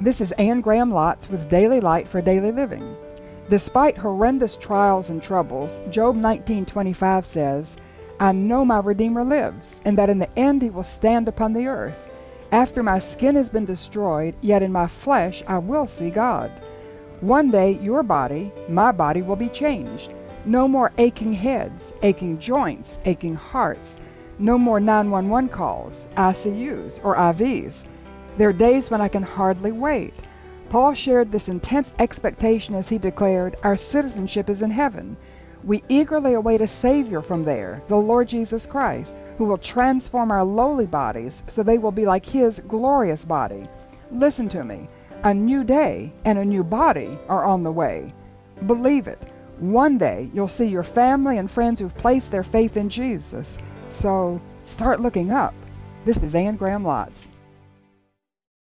This is Anne Graham Lotz with Daily Light for Daily Living. Despite horrendous trials and troubles, Job 19:25 says, I know my Redeemer lives, and that in the end he will stand upon the earth. After my skin has been destroyed, yet in my flesh I will see God. One day your body, my body, will be changed. No more aching heads, aching joints, aching hearts. No more 911 calls, ICUs, or IVs. There are days when I can hardly wait. Paul shared this intense expectation as he declared, our citizenship is in heaven. We eagerly await a Savior from there, the Lord Jesus Christ, who will transform our lowly bodies so they will be like His glorious body. Listen to me. A new day and a new body are on the way. Believe it. One day you'll see your family and friends who've placed their faith in Jesus. So start looking up. This is Anne Graham Lotz.